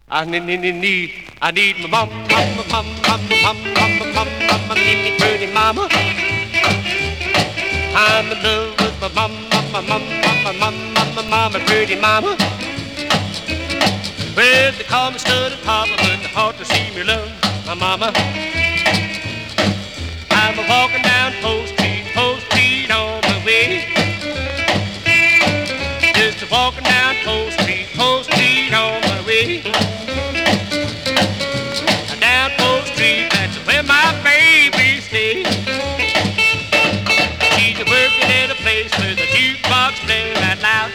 I need my me pretty mama. I'm in love with my pretty mama. Well, they call me study papa, but they ought to see me love my mama. I'm walking down Post Street on my way. Just walking down Post Street on my way. Down Post Street, that's where my baby stays. She's working at a place where the jukebox plays right loud.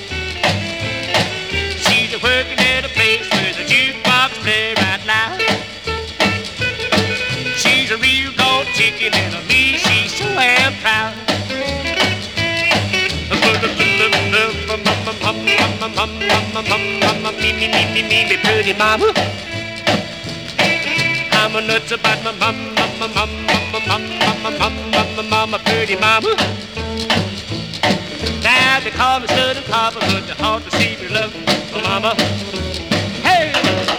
She's working at a place where the jukebox plays right loud. She's a real gold chicken and of me she's so damn proud. Me pretty mama. I'm a nuts about my mama, pretty mama. Now they call me Southern Papa, but they ought to see me love my mama. Hey!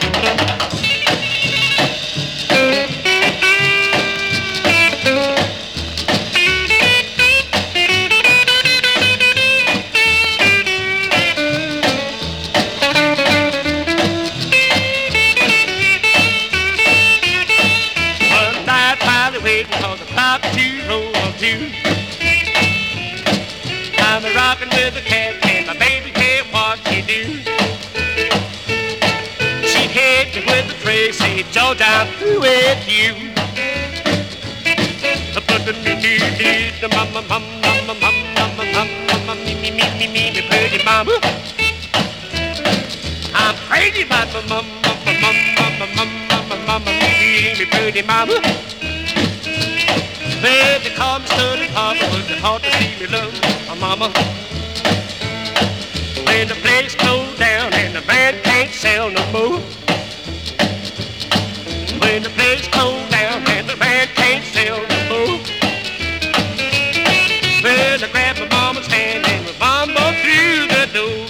Waiting for the clock to roll on two. I'm a rockin' with the cat and my baby can't what she do. She'd hit me with the tray, say, George, I'm through with you. But the me pretty mama. I'm crazy about me pretty mama. Well, they call me Study Papa, but they ought to see me love my mama. When the place closed down and the band can't sell no more. When the place closed down and the band can't sell no more. Well, I grabbed my mama's hand and my mama through the door.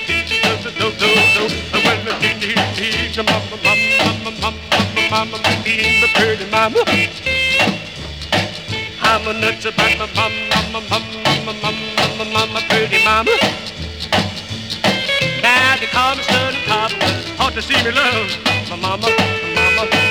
Mama, me pretty mama. I'm a nuts about my pretty mama. Now they call me Study Papa, ought to see me love my mama, my mama.